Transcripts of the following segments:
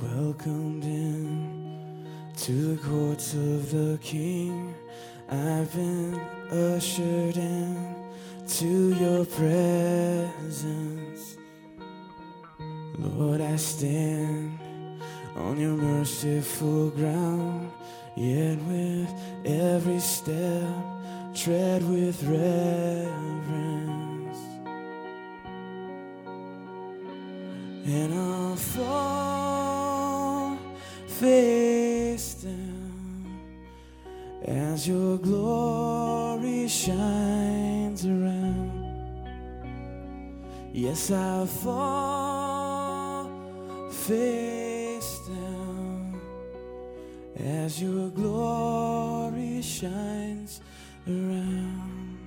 welcomed in to the courts of the King. I've been ushered in to your presence. Lord, I stand on your merciful ground, yet with every step tread with reverence. And I'll fall face down as your glory shines around. Yes, I'll fall face down as your glory shines around.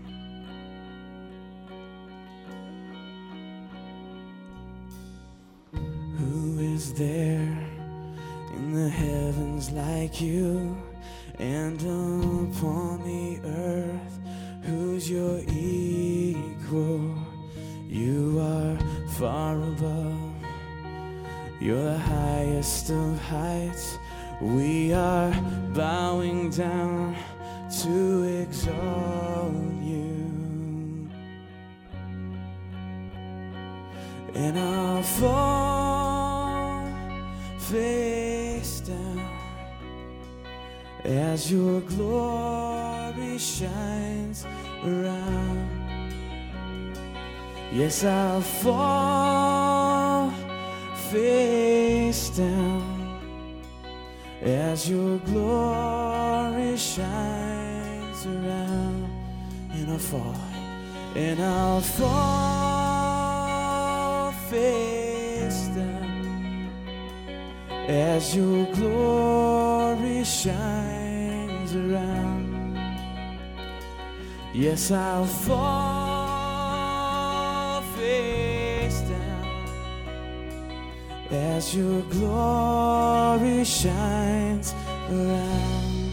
Who is there in the heavens like you, and upon the earth who's your equal? You are far above, you're the highest of heights. We are bowing down to exalt you. And I'll fall face down as your glory shines around. Yes, I'll fall face down as your glory shines around. And I'll fall face down as your glory shines around. Yes, I'll fall face down as your glory shines around.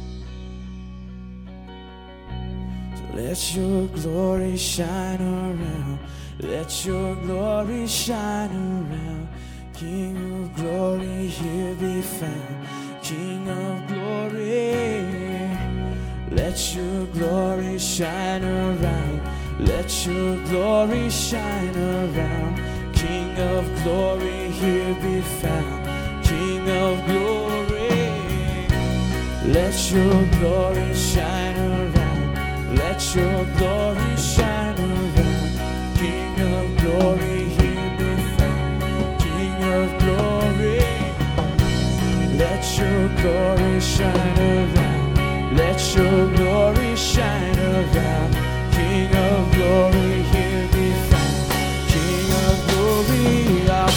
So let your glory shine around. Let your glory shine around. King of glory, here be found. King of glory, let your glory shine around. Let your glory shine around. King of glory, here be found. King of glory, let your glory shine around. Let your glory shine around. King of glory, here be found. King of glory, let your glory shine around. Let your glory shine around. King of glory, here be found. King of glory, I'll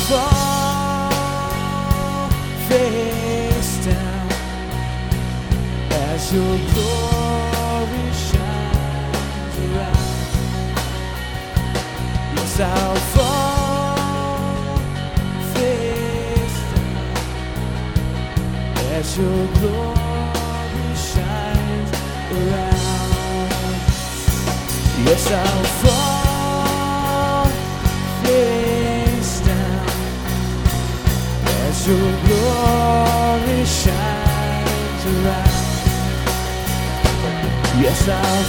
fall face down as your glory shines around. Yes, I'll fall face down as your glory shines around. Yes, I'll fall face down as your glory shines around. Yes, I'll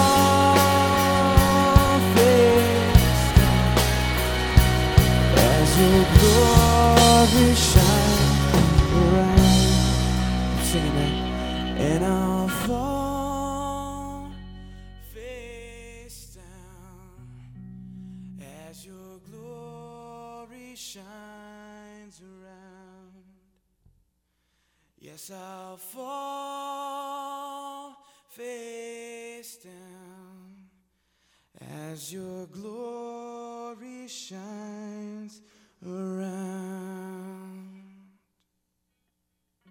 fall face down as your glory shines around. I'm singing that. And I'll fall face down as your glory shines around. Yes, I'll fall face down as your glory shines